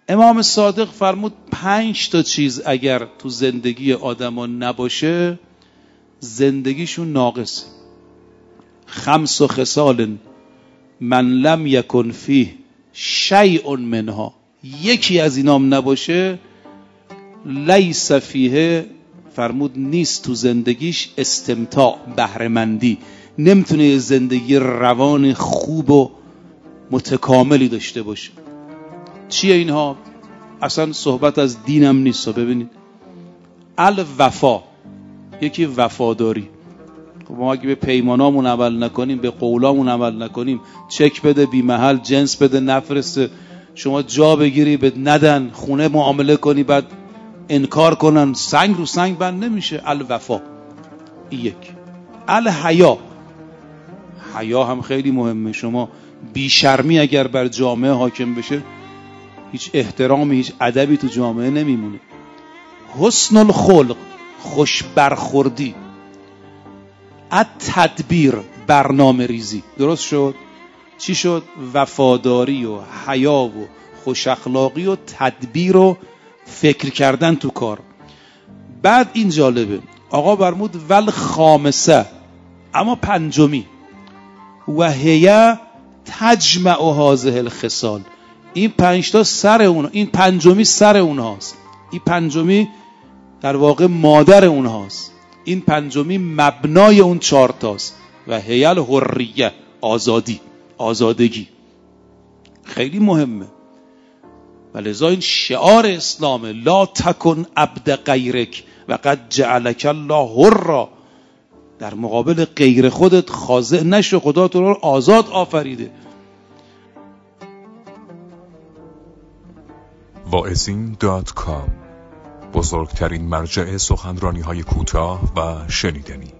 امام صادق فرمود 5 تا چیز اگر تو زندگی آدمان نباشه زندگیشون ناقصه. 5 خصال من لم یکن فیه شیء منها، یکی از اینام نباشه لیس فیه، فرمود نیست تو زندگیش استمتاع، بهره‌مندی، نمیتونه زندگی روان خوب و متکاملی داشته باشه. چیه اینها؟ اصلا صحبت از دینم نیست. ببینید الوفا، یکی وفاداری. ما اگه به پیمانامون عمل نکنیم، به قولامون عمل نکنیم، چک بده بی محل، جنس بده نفرسته، شما جا بگیری به ندن، خونه معامله کنی بعد انکار کنن، سنگ رو سنگ بند نمیشه. الوفا یک. الحیا، حیا هم خیلی مهمه. شما بیشرمی اگر بر جامعه حاکم بشه هیچ احترامی، هیچ ادبی تو جامعه نمیمونه. حسن الخلق، خوش برخوردی. التدبیر، برنامه ریزی. درست شد؟ چی شد؟ وفاداری و حیا و خوش اخلاقی و تدبیر و فکر کردن تو کار. بعد این جالبه، آقا فرمود ول خامسه، اما 5می، و هی تجمع هذه الخصال، این 5 تا سر اون، این 5می سر اونهاست، این 5می در واقع مادر اونهاست، این 5می مبنای اون 4 تاست. و هی الحریه، آزادی، آزادگی خیلی مهمه. ولذا این شعار اسلامه، لا تکن عبد غیرک و قد جعلک الله حرا. در مقابل غیر خودت خاضع نشو، خدا تو رو آزاد آفریده. واعظین.com، بزرگترین مرجع سخنرانی‌های کوتاه و شنیدنی.